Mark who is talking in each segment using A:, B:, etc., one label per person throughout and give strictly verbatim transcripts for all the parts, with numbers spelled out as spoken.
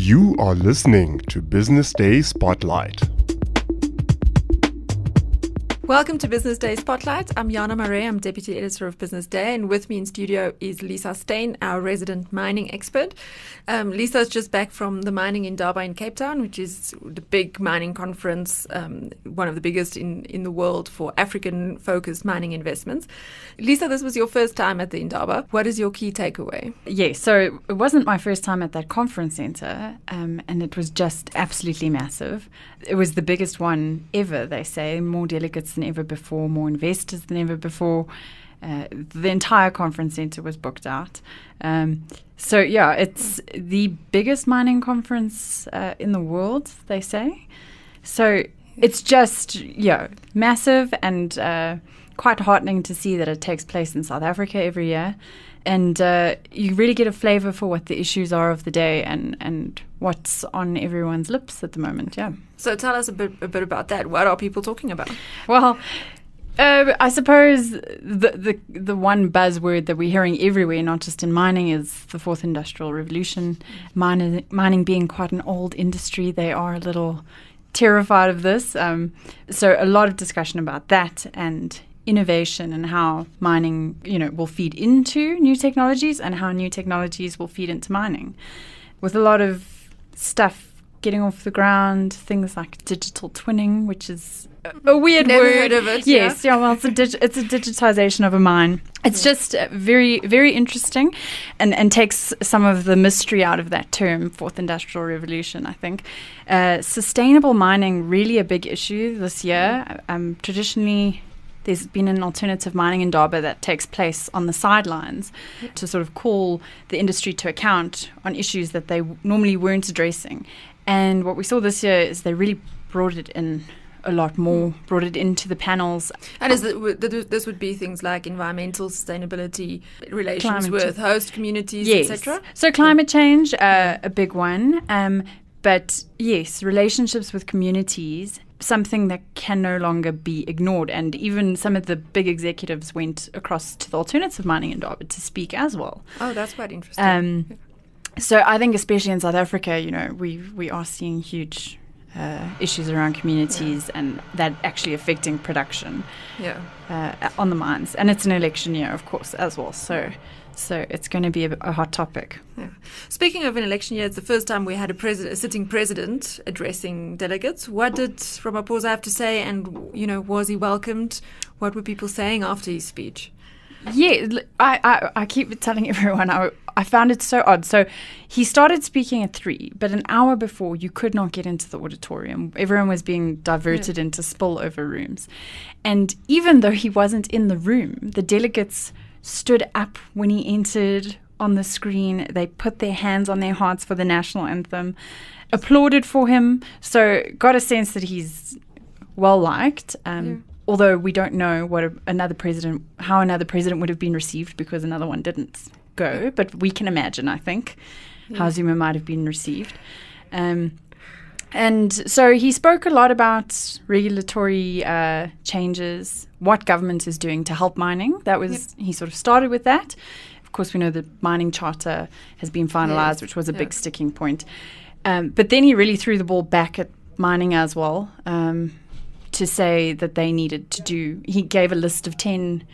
A: You are listening to Business Day Spotlight.
B: Welcome to Business Day Spotlight. I'm Jana Marais, I'm Deputy Editor of Business Day, and with me in studio is Lisa Steyn, our resident mining expert. Um, Lisa's just back from the Mining Indaba in Cape Town, which is the big mining conference, um, one of the biggest in, in the world for African-focused mining investments. Lisa, this was your first time at the Indaba. What is your key takeaway?
C: Yes, so it wasn't my first time at that conference centre, um, and it was just absolutely massive. It was the biggest one ever, they say, more delegates than ever before, more investors than ever before. Uh, the entire conference centre was booked out. Um, so, yeah, it's the biggest mining conference uh, in the world, they say. So it's just, yeah, massive and uh, quite heartening to see that it takes place in South Africa every year. And uh, you really get a flavour for what the issues are of the day and, and what's on everyone's lips at the moment, yeah.
B: So tell us a bit, a bit about that. What are people talking about?
C: Well, uh, I suppose the, the the one buzzword that we're hearing everywhere, not just in mining, is the fourth industrial revolution. Mining, mining being quite an old industry, they are a little terrified of this. Um, so a lot of discussion about that and innovation and how mining, you know, will feed into new technologies and how new technologies will feed into mining. With a lot of stuff getting off the ground, things like digital twinning, which is a, a weird
B: Never
C: word.
B: heard of it.
C: Yes,
B: yeah.
C: yeah, well, it's a, dig- it's a digitization of a mine. It's yeah. just uh, very, very interesting and, and takes some of the mystery out of that term, fourth industrial revolution, I think. Uh, sustainable mining, really a big issue this year. Um, traditionally, there's been an alternative mining indaba that takes place on the sidelines to sort of call the industry to account on issues that they w- normally weren't addressing. And what we saw this year is they really brought it in a lot more, brought it into the panels.
B: And is it, this would be things like environmental sustainability, relations
C: Climate
B: with
C: ch-
B: host communities,
C: yes.
B: et cetera?
C: So climate change, uh, a big one. Um, but yes, relationships with communities, something that can no longer be ignored. And even some of the big executives went across to the alternative mining indaba to speak as well.
B: Oh, that's quite interesting.
C: Um, so I think especially in South Africa, you know, we we are seeing huge uh, issues around communities yeah. and that actually affecting production
B: yeah.
C: uh, on the mines. And it's an election year, of course, as well. So so it's going to be a, a hot topic.
B: Yeah. Speaking of an election year, it's the first time we had a, pres- a sitting president addressing delegates. What did Ramaphosa have to say, and, you know, was he welcomed? What were people saying after his speech?
C: Yeah, I, I, I keep telling everyone I, I found it so odd. So he started speaking at three, but an hour before you could not get into the auditorium. Everyone was being diverted yeah. into spillover rooms. And even though he wasn't in the room, the delegates stood up when he entered on the screen. They put their hands on their hearts for the national anthem, applauded for him. So got a sense that he's well liked. Um, yeah. Although we don't know what a, another president, how another president would have been received because another one didn't go. But we can imagine, I think, yeah. how Zuma might have been received. Um, and so he spoke a lot about regulatory uh, changes, what government is doing to help mining. That was yep. he sort of started with that. Of course, we know the mining charter has been finalised, yes. which was a yep. big sticking point. Um, but then he really threw the ball back at mining as well. Um, to say that they needed to do, he gave a list of ten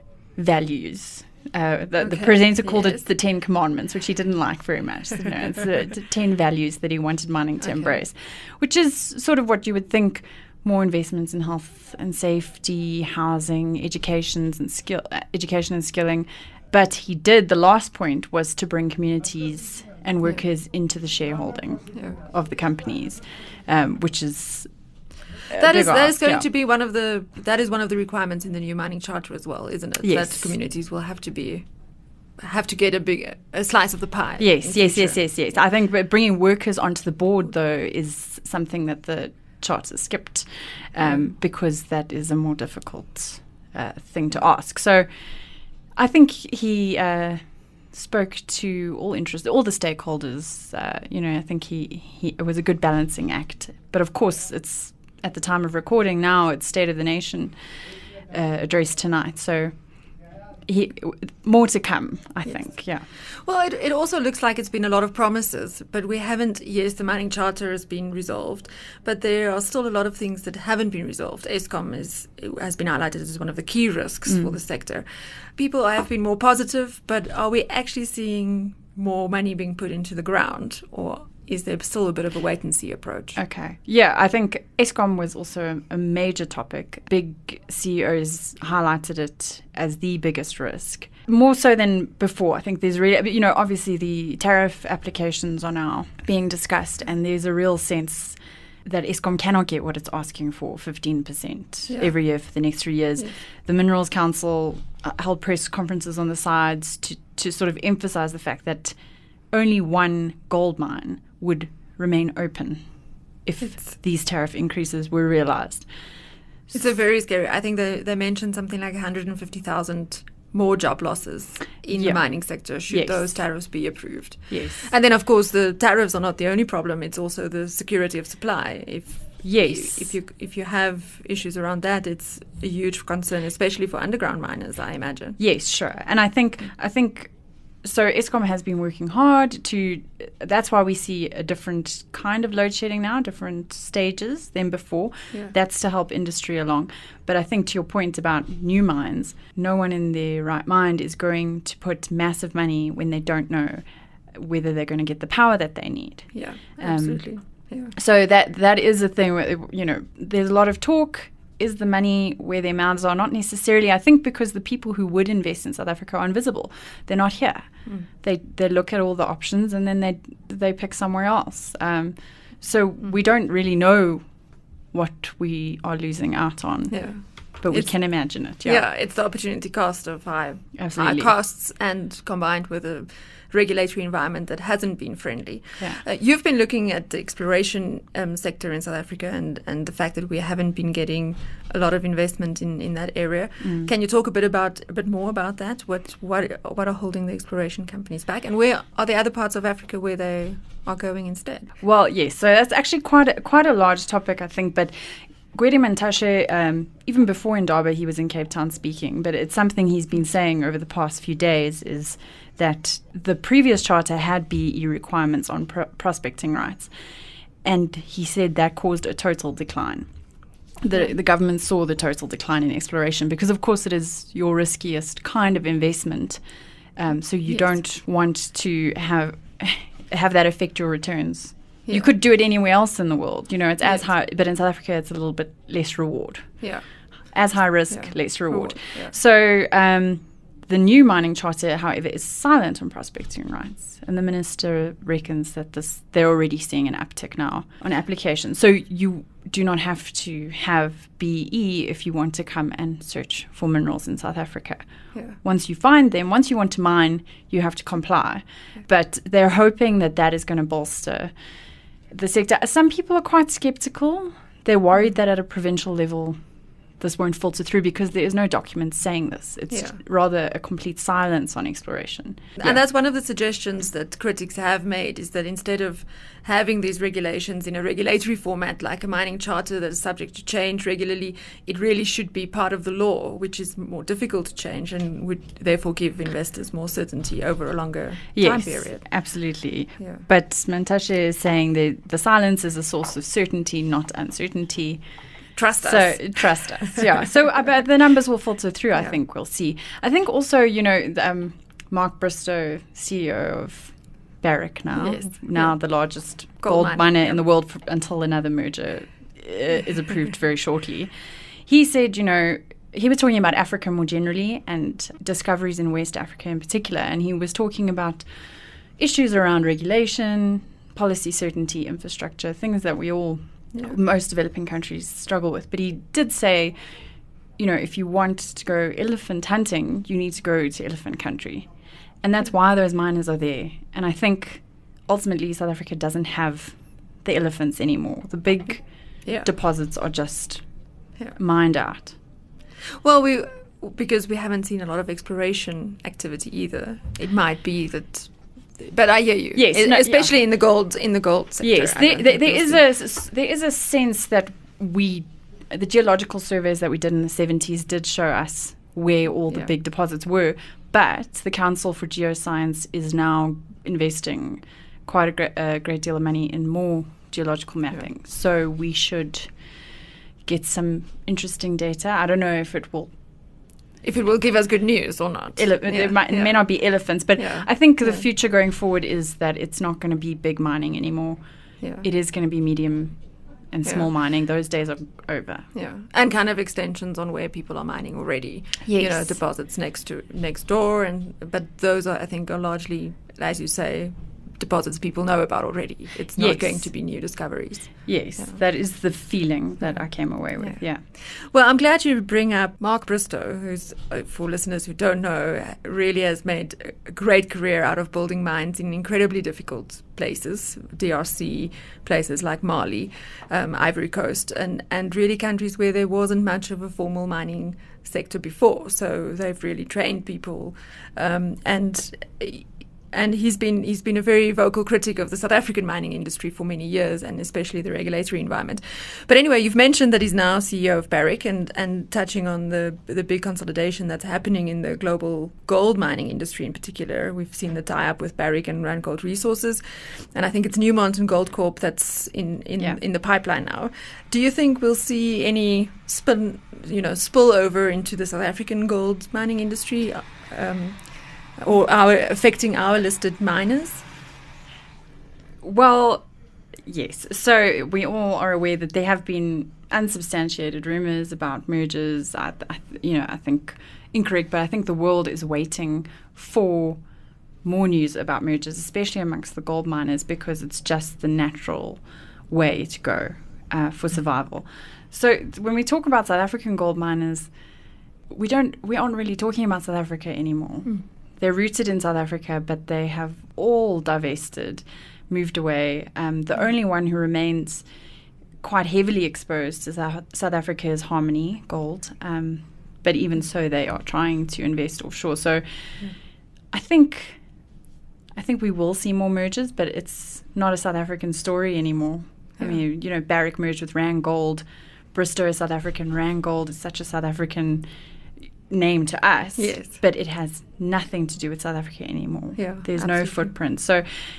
C: values. Uh, the, okay. the presenter called yes. it the Ten Commandments, which he didn't like very much. So, you know, it's the, the ten values that he wanted mining to okay. embrace, which is sort of what you would think: more investments in health and safety, housing, educations and skill, uh, education and skilling. But he did, the last point was to bring communities and workers yeah. into the shareholding yeah. of the companies, um, which is
B: That is that
C: ask,
B: is going
C: yeah.
B: to be one of the that is one of the requirements in the new mining charter as well, isn't it?
C: Yes.
B: That communities will have to be have to get a big a slice of the pie.
C: Yes, yes, yes, yes, yes. I think bringing workers onto the board though is something that the charter skipped um, mm. because that is a more difficult uh, thing to ask. So I think he uh, spoke to all interest, all the stakeholders. Uh, you know, I think he, he it was a good balancing act. But of course, it's at the time of recording now, it's State of the Nation uh, address tonight. So he, more to come, I
B: Yes.
C: think. Yeah.
B: Well, it, it also looks like it's been a lot of promises, but we haven't, yes, the mining charter has been resolved, but there are still a lot of things that haven't been resolved. Eskom is, has been highlighted as one of the key risks
C: Mm.
B: for the sector. People have been more positive, but are we actually seeing more money being put into the ground, or is there still a bit of a wait-and-see approach?
C: Okay. Yeah, I think Eskom was also a major topic. Big C E Os highlighted it as the biggest risk. More so than before. I think there's really, you know, obviously the tariff applications are now being discussed, and there's a real sense that Eskom cannot get what it's asking for, fifteen percent
B: Yeah.
C: every year for the next three years.
B: Yes.
C: The Minerals Council uh, held press conferences on the sides to, to sort of emphasize the fact that only one gold mine would remain open if
B: It's-
C: these tariff increases were realized.
B: It's a very scary. I think they, they mentioned something like one hundred fifty thousand more job losses in
C: Yeah.
B: the mining sector should
C: Yes.
B: those tariffs be approved.
C: Yes.
B: And then, of course, the tariffs are not the only problem. It's also the security of supply. If
C: Yes.
B: if you if you have issues around that, it's a huge concern, especially for underground miners, I imagine.
C: Yes, sure. And I think I think so Eskom has been working hard to that's why we see a different kind of load shedding now, different stages than before.
B: Yeah.
C: That's to help industry along. But I think to your point about new mines, no one in their right mind is going to put massive money when they don't know whether they're going to get the power that they need.
B: Yeah,
C: Um,
B: absolutely. yeah.
C: So that that is a thing where, you know, there's a lot of talk. Is the money where their mouths are? Not necessarily. I think because the people who would invest in South Africa are invisible. They're not here.
B: Mm.
C: They they look at all the options and then they they pick somewhere else. Um, so
B: Mm.
C: we don't really know what we are losing out on,
B: Yeah.
C: but we
B: It's-
C: can imagine it.
B: Yeah.
C: Yeah,
B: it's the opportunity cost of high, high
C: absolutely.
B: costs, and combined with a regulatory environment that hasn't been friendly.
C: Yeah.
B: Uh, you've been looking at the exploration um, sector in South Africa and, and the fact that we haven't been getting a lot of investment in, in that area.
C: Mm.
B: Can you talk a bit about a bit more about that? What what what are holding the exploration companies back, and where are there other parts of Africa where they are going instead?
C: Well, yes. So that's actually quite a, quite a large topic, I think. But Gwede Mantashe, um, even before Indaba, he was in Cape Town speaking. But it's something he's been saying over the past few days is that the previous charter had B E requirements on pro- prospecting rights, and he said that caused a total decline. The, the government saw the total decline in exploration because, of course, it is your riskiest kind of investment. Um, so you
B: Yes.
C: don't want to have have that affect your returns.
B: Yeah.
C: You could do it anywhere else in the world. You know, it's as
B: Yes.
C: high, but in South Africa, it's a little bit less reward.
B: Yeah.
C: As high risk,
B: Yeah.
C: less reward.
B: Reward, yeah.
C: So um, the new mining charter, however, is silent on prospecting rights. And the minister reckons that this they're already seeing an uptick now on applications. So you do not have to have B E if you want to come and search for minerals in South Africa.
B: Yeah.
C: Once you find them, once you want to mine, you have to comply. But they're hoping that that is going to bolster the sector. Some people are quite skeptical. They're worried that at a provincial level, this won't filter through because there is no document saying this. It's
B: Yeah.
C: rather a complete silence on exploration.
B: And that's one of the suggestions that critics have made, is that instead of having these regulations in a regulatory format like a mining charter that is subject to change regularly, it really should be part of the law, which is more difficult to change and would therefore give investors more certainty over a longer time
C: Yes,
B: period.
C: absolutely.
B: Yeah.
C: But Mantashe is saying that the silence is a source of certainty, not uncertainty.
B: Trust
C: So
B: us.
C: trust us, yeah. So uh, but the numbers will filter through. I
B: Yeah.
C: think we'll see. I think also, you know, the, um, Mark Bristow, C E O of Barrick now,
B: Yes,
C: now
B: yeah.
C: the largest
B: Gold
C: gold,
B: miner,
C: miner
B: yeah.
C: in the world f- until another merger uh, is approved very shortly. He said, you know, he was talking about Africa more generally and discoveries in West Africa in particular, and he was talking about issues around regulation, policy certainty, infrastructure, things that we all
B: Yeah.
C: most developing countries struggle with. But he did say, you know, if you want to go elephant hunting, you need to go to elephant country. And that's why those miners are there. And I think ultimately South Africa doesn't have the elephants anymore. The big
B: Yeah.
C: deposits are just
B: Yeah.
C: mined out.
B: Well, we because we haven't seen a lot of exploration activity either. It might be that, but I hear you.
C: Yes,
B: E-
C: no,
B: especially in the gold in the gold sector.
C: Yes,
B: I
C: there,
B: don't
C: there,
B: think
C: there
B: we'll
C: is
B: see-
C: a s- there is a sense that we, the geological surveys that we did in the seventies did show us where all the
B: Yeah.
C: big deposits were. But the Council for Geoscience is now investing quite a, gre- a great deal of money in more geological mapping. Yeah. So we should get some interesting data. I don't know if it will
B: If it will give us good news or not.
C: Ele-
B: yeah,
C: it, might,
B: yeah.
C: it may not be elephants, but
B: yeah.
C: I think the
B: yeah.
C: future going forward is that it's not going to be big mining anymore.
B: Yeah.
C: It is going to be medium and small
B: yeah.
C: mining. Those days are over.
B: Yeah, and kind of extensions on where people are mining already.
C: Yes.
B: You know, deposits next to next door, and but those are, I think, are largely, as you say, deposits people know about already. It's not
C: Yes.
B: going to be new discoveries.
C: Yes,
B: Yeah.
C: that is the feeling that I came away with. Yeah.
B: Yeah. Well, I'm glad you bring up Mark Bristow, who's, uh, for listeners who don't know, really has made a great career out of building mines in incredibly difficult places, D R C, places like Mali, um, Ivory Coast, and, and really countries where there wasn't much of a formal mining sector before. So they've really trained people, um, and And he's been he's been a very vocal critic of the South African mining industry for many years, and especially the regulatory environment. But anyway, you've mentioned that he's now C E O of Barrick, and, and touching on the the big consolidation that's happening in the global gold mining industry in particular. We've seen the tie-up with Barrick and Randgold Resources, and I think it's Newmont and Goldcorp that's in in,
C: Yeah.
B: in the pipeline now. Do you think we'll see any spin, you know, spill over into the South African gold mining industry? Um, Or our affecting our listed miners?
C: Well, yes. So we all are aware that there have been unsubstantiated rumors about mergers. I, I, you know, I think incorrect, but I think the world is waiting for more news about mergers, especially amongst the gold miners, because it's just the natural way to go uh, for survival. So when we talk about South African gold miners, we don't, we aren't really talking about South Africa anymore. Mm. They're rooted in South Africa, but they have all divested, moved away. Um, the only one who remains quite heavily exposed to South, South Africa is Harmony Gold. Um, but even so, they are trying to invest offshore. So mm. I think I think we will see more mergers, but it's not a South African story anymore. Yeah. I mean, you know, Barrick merged with Randgold. Bristow is South African. Randgold is such a South African name to us,
B: yes.
C: but it has nothing to do with South Africa anymore.
B: Yeah,
C: There's
B: absolutely.
C: no footprint. So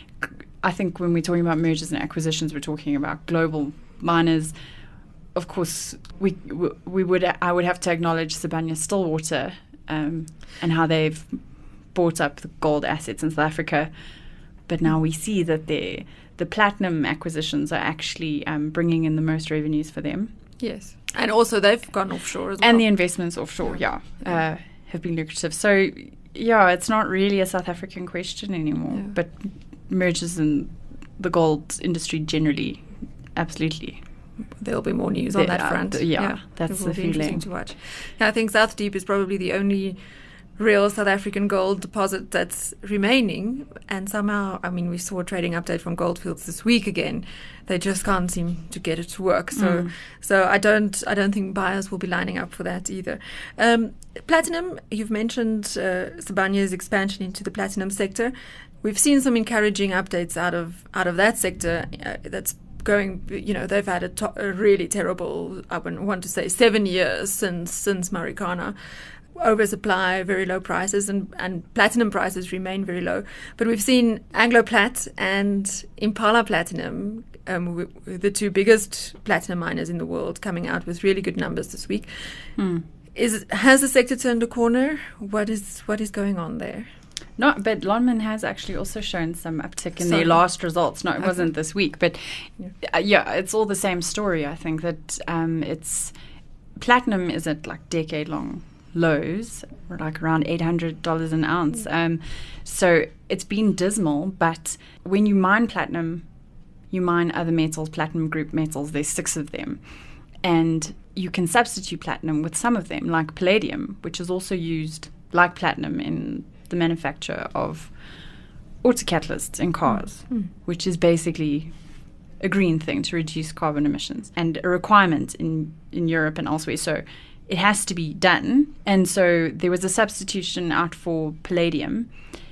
C: I think when we're talking about mergers and acquisitions, we're talking about global miners. Of course, we we would I would have to acknowledge Sibanye-Stillwater um, and how they've bought up the gold assets in South Africa. But now we see that the the platinum acquisitions are actually um, bringing in the most revenues for them.
B: Yes. And also they've gone offshore as well.
C: And the investments offshore, yeah, yeah. Uh, have been lucrative. So, yeah, it's not really a South African question anymore. Yeah. But mergers in the gold industry generally, absolutely.
B: There'll be more news on
C: there,
B: that front.
C: Uh, yeah, yeah, that's
B: it will
C: the
B: be
C: feeling.
B: Interesting to watch. Yeah, I think South Deep is probably the only real South African gold deposit that's remaining, and somehow, I mean, we saw a trading update from Goldfields this week again. They just can't seem to get it to work. So, mm. so I don't, I don't think buyers will be lining up for that either. Um, platinum, you've mentioned uh, Sibanye's expansion into the platinum sector. We've seen some encouraging updates out of out of that sector. Uh, that's going, you know, they've had a, to- a really terrible, I wouldn't want to say seven years since since Marikana. Oversupply, very low prices, and, and platinum prices remain very low. But we've seen Anglo Plat and Impala Platinum, um, w- the two biggest platinum miners in the world, coming out with really good numbers this week.
C: Mm.
B: Is has the sector turned a corner? What is what is going on there?
C: No, but Lonmin has actually also shown some uptick in
B: Sorry.
C: their last results. No, it
B: okay.
C: wasn't this week, but
B: yeah.
C: Uh, yeah, it's all the same story. I think that um, it's platinum is at like decade-long lows, like around eight hundred dollars an ounce. Mm. Um, so it's been dismal, but when you mine platinum, you mine other metals, platinum group metals, there's six of them. And you can substitute platinum with some of them, like palladium, which is also used like platinum in the manufacture of autocatalysts in cars, mm. which is basically a green thing to reduce carbon emissions and a requirement in, in Europe and elsewhere. So it has to be done. And so there was a substitution out for palladium,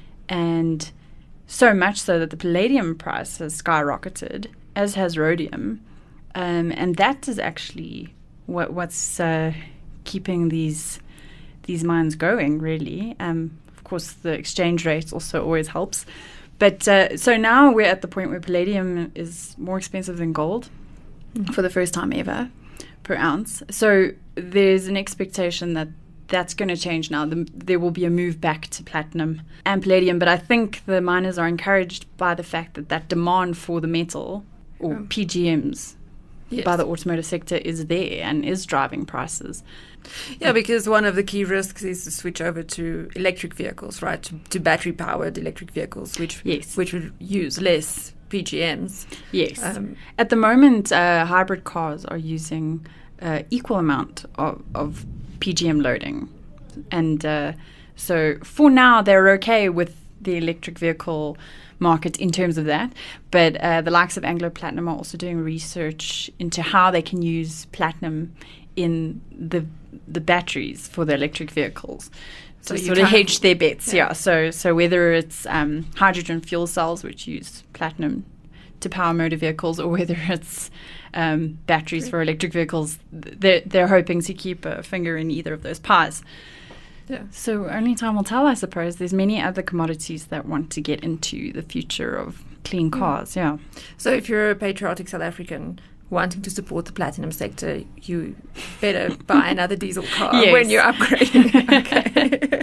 C: and so much so that the palladium price has skyrocketed, as has rhodium. Um, and that is actually what, what's uh, keeping these these mines going, really. Um, of course, the exchange rate also always helps. But uh, so now we're at the point where palladium is more expensive than gold mm. for the first time ever per ounce. So there's an expectation that that's going to change now. The, there will be a move back to platinum and palladium. But I think the miners are encouraged by the fact that that demand for the metal, or um, P G Ms, yes. by the automotive sector is there and is driving prices.
B: Yeah, because one of the key risks is to switch over to electric vehicles, right? To, to battery-powered electric vehicles, which
C: yes.
B: which would use less P G Ms.
C: Yes. Um, At the moment, uh, hybrid cars are using uh, equal amount of, of P G M loading. And uh, so for now, they're okay with the electric vehicle market in terms of that. But uh, the likes of Anglo Platinum are also doing research into how they can use platinum in the the batteries for the electric vehicles. So to sort of hedge their bets, yeah. yeah. So so whether it's um, hydrogen fuel cells, which use platinum to power motor vehicles, or whether it's um, batteries Great. for electric vehicles, they're, they're hoping to keep a finger in either of those pies. Yeah. So only time will tell, I suppose. There's many other commodities that want to get into the future of clean cars, yeah. yeah.
B: So if you're a patriotic South African wanting to support the platinum sector, you better buy another diesel car yes. when you're upgrading. Okay.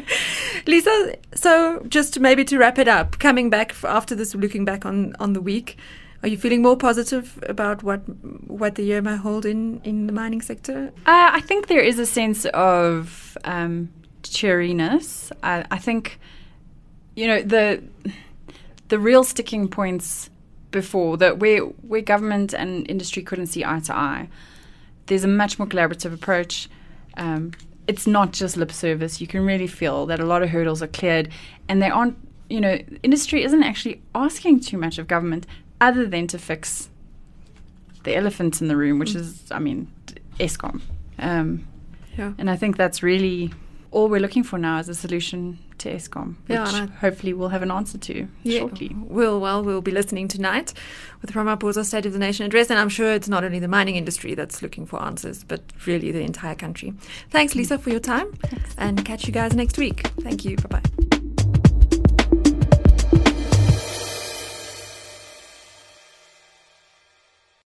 B: Lisa, so just maybe to wrap it up, coming back f- after this, looking back on, on the week, are you feeling more positive about what what the year may hold in, in the mining sector?
C: Uh, I think there is a sense of um, cheeriness. I, I think, you know, the the real sticking points before, that where where government and industry couldn't see eye to eye, there's a much more collaborative approach. Um, it's not just lip service. You can really feel that a lot of hurdles are cleared, and they aren't, you know, industry isn't actually asking too much of government other than to fix the elephant in the room, which mm. is, I mean, Eskom. Um, yeah. And I think that's really all we're looking for now is a solution to Eskom, which yeah, hopefully we'll have an answer to yeah, shortly.
B: We'll, well, we'll be listening tonight with Ramaphosa's State of the Nation address, and I'm sure it's not only the mining industry that's looking for answers, but really the entire country. Thanks, Lisa, for your time, Thanks. And catch you guys next week. Thank you. Bye-bye.